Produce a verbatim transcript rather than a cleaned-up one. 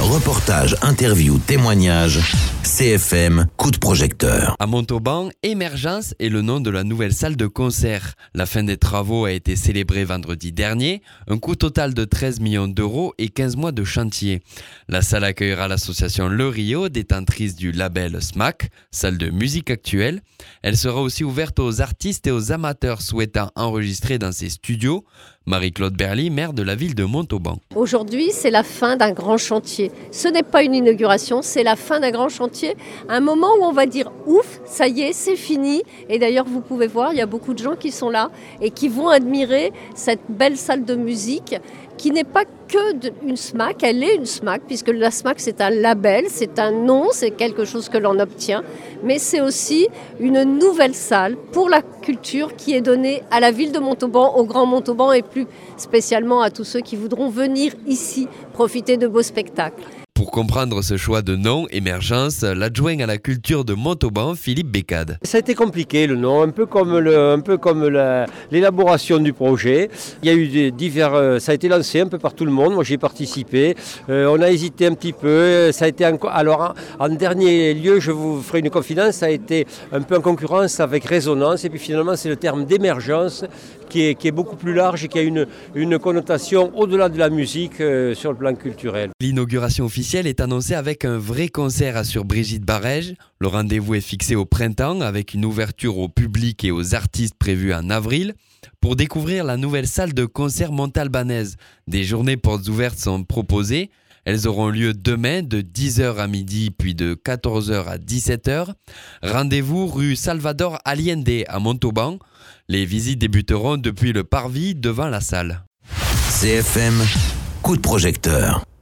Reportages, interviews, témoignages. C F M, coup de projecteur. À Montauban, Émergence est le nom de la nouvelle salle de concert. La fin des travaux a été célébrée vendredi dernier. Un coût total de treize millions d'euros et quinze mois de chantier. La salle accueillera l'association Le Rio, détentrice du label S M A C, salle de musique actuelle. Elle sera aussi ouverte aux artistes et aux amateurs souhaitant enregistrer dans ses studios. Marie-Claude Berly, maire de la ville de Montauban. Aujourd'hui, c'est la fin d'un grand chantier. Ce n'est pas une inauguration, c'est la fin d'un grand chantier. Un moment où on va dire ouf, ça y est, c'est fini. Et d'ailleurs, vous pouvez voir, il y a beaucoup de gens qui sont là et qui vont admirer cette belle salle de musique qui n'est pas que une S M A C, elle est une S M A C, puisque la S M A C c'est un label, c'est un nom, c'est quelque chose que l'on obtient, mais c'est aussi une nouvelle salle pour la culture qui est donnée à la ville de Montauban, au Grand Montauban et plus spécialement à tous ceux qui voudront venir ici profiter de beaux spectacles. Pour comprendre ce choix de nom, Émergence, l'adjoint à la culture de Montauban, Philippe Bécade. Ça a été compliqué le nom, un peu comme, le, un peu comme la, l'élaboration du projet. Il y a eu des divers, ça a été lancé un peu par tout le monde, moi j'ai participé. Euh, on a hésité un petit peu. Ça a été en, alors en, en dernier lieu, je vous ferai une confidence, ça a été un peu en concurrence avec Résonance. Et puis finalement, c'est le terme d'émergence qui est, qui est beaucoup plus large et qui a une, une connotation au-delà de la musique euh, sur le plan culturel. L'inauguration officielle est annoncée avec un vrai concert, assure Brigitte Barège. Le rendez-vous est fixé au printemps avec une ouverture au public et aux artistes prévue en avril. Pour découvrir la nouvelle salle de concert montalbanaise, des journées portes ouvertes sont proposées. Elles auront lieu demain de dix heures à midi puis de quatorze heures à dix-sept heures. Rendez-vous rue Salvador Allende à Montauban. Les visites débuteront depuis le parvis devant la salle. C F M, coup de projecteur.